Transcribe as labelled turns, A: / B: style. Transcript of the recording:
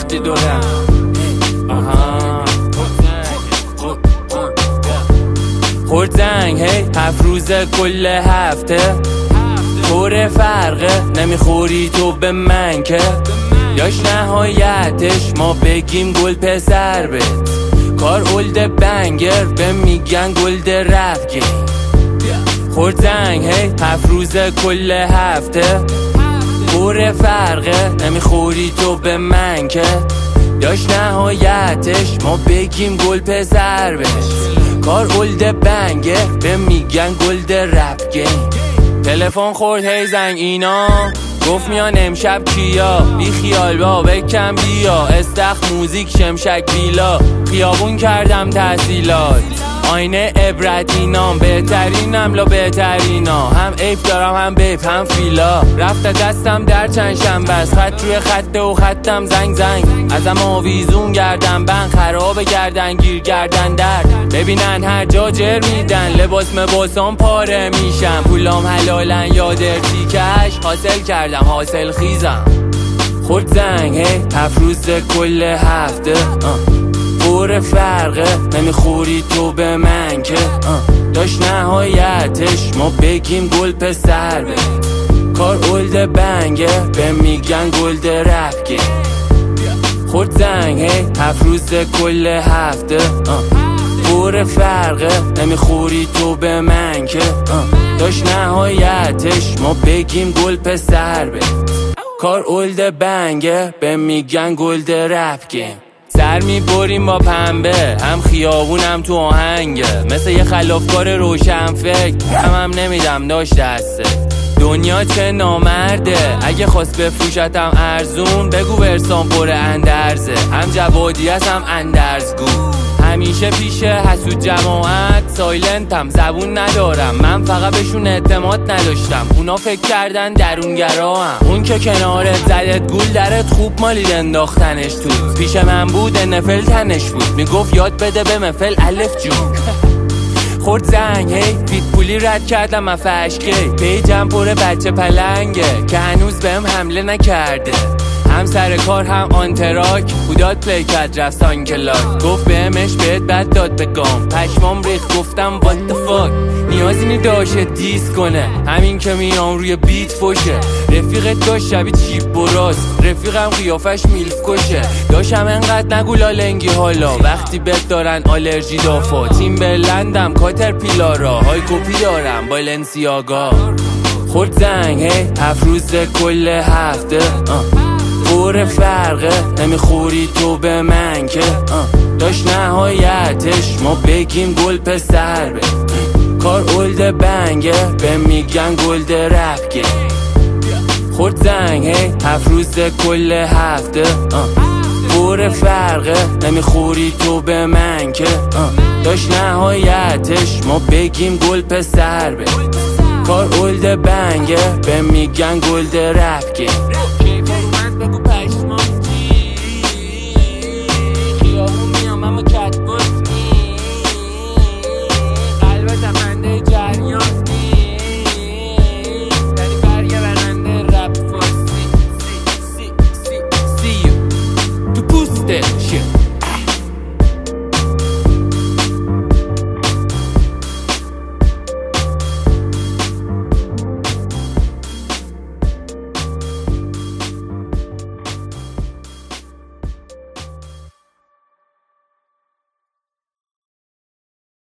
A: رفتی دورم. خورد زنگ هی 7 روز کل هفته، طور فرقه نمیخوری تو به من که یاش نهایتش ما بگیم گل پسر بت. کار اولد بنگر به میگن گلد رفگی. خورد زنگ هی 7 روز کل هفته، طور فرقه نمیخوری تو به من که یاش نهایتش ما بگیم گل پسر بت. کار اولد بنگر به میگن گلد رفگی. تلفن خورد هی زنگ اینا، گفت میان امشب کیا، بی خیال با بکم بیا، استخ موزیک شمشک بیلا، خیابون کردم تحصیلات، آینه عبرت اینام، بهترینم لا بهترینا، هم عیب دارم هم بیب هم فیلا، رفت دستم در چند شنبه است، خط روی خطه و خطم زنگ زنگ، ازم آویزون گردن بند، خراب گردن گیر گردن در، ببینن هر جا جر میدن، لباس مباسام پاره میشم، پولام حلالن یا درتی کش، حاصل کردم حاصل خیزم. خورد زنگ هی 7 روز کل هفته، طور فرقه نمیخوری تو به من که داشت نهایتش ما بگیم گل پسر بت. کار اولد بنگه به میگن گلد رفگی. خورد زنگ هی 7 روز کل هفته، طور فرقه نمیخوری تو به من که داشت نهایتش ما بگیم گل پسر بت. کار اولد بنگه به میگن گلد رفگی. سر میبریم با پنبه، هم خیابونم تو آهنگه، مثل یه خلافکار روشن فکر، هم نمیدم داشت دسته. دنیا چه نامرده، اگه خواست بفروشتم ارزون، بگو برسان پر اندرزه، هم جوادی هست هم اندرزگو. همیشه پیش حسود جماعت سایلنتم، زبون ندارم، من فقط بهشون اعتماد نداشتم، اونا فکر کردن درونگرا هم. اون که کنارت زدت گول درت خوب مالید انداختنش تو، پیش من بود نفل تنش بود، میگفت یاد بده به مفل الف جون. خورد زنگ هی پیتبولی رد کردم افشکی، پیجم پر بچه پلنگه که هنوز بهم حمله نکرده، هم سر کار هم آنتراک، بوداد پلی کرد رفت سانکلاک، گفت بهمش بهت بد داد بگم، پشمام ریخ گفتم what the fuck، نیازی نی داشه دیس کنه، همین که میام روی بیت فوشه، رفیقت داشت شبیه چیپ براست، رفیقم قیافش میلف کشه، داشتم انقدر نگو لالنگی حالا، وقتی بهت دارن آلرژی دافا، تیم بلندم کاتر پیلارا، های کپی دارم بالنسیاگا. خورد زنگ هی 7 روز کل هفته، طور فرقه نمیخوری تو به من که داشت نهایتش ما بگیم گل پسر بت. کار اولد بنگه به میگن گلد رفگی. خورد زنگ هی 7 روز کل هفته، طور فرقه نمیخوری تو به من که داشت نهایتش ما بگیم گل پسر بت. کار اولد بنگه به میگن گلد رفگی.